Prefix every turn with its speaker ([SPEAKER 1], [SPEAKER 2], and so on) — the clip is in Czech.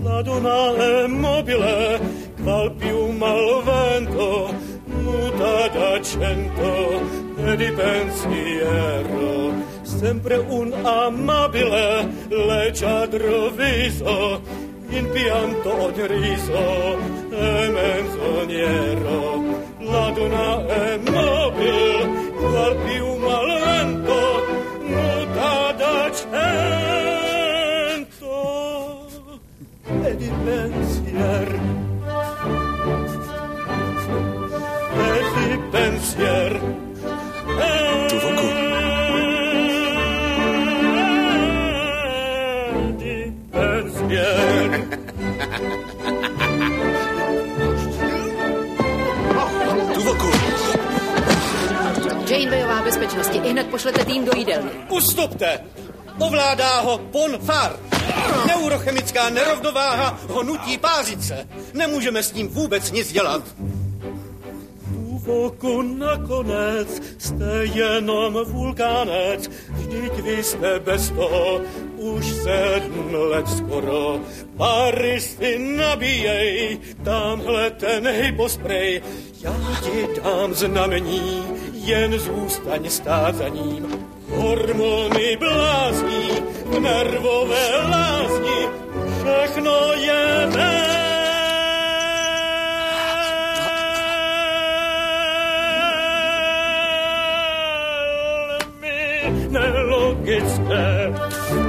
[SPEAKER 1] Laduna e mobile, qual più malvento, muta d'accento e di pensiero. Sempre un amabile, leggiadro viso, in pianto ogni riso è menzognero. Laduna è mobile, qual più malvento, muta d'accento e di pensier. E di pensier.
[SPEAKER 2] Tu voku.
[SPEAKER 1] Di pensier.
[SPEAKER 3] Janewayová bezpečnosti. Ihned pošlete tým do jídelny.
[SPEAKER 1] Ustupte! Ovládá ho Pon Far. Neurochemická nerovnováha ho nutí pářit se. Nemůžeme s ním vůbec nic dělat. Tu voku nakonec jste jenom vulkánec. Vždyť vy jste bez toho už 7 let skoro. Pary si nabíjej, tamhle ten hyposprej. Já ti dám znamení, jen zůstaň stát za ním. Hormony blázní, v nervové lázni, všechno je velmi nelogické.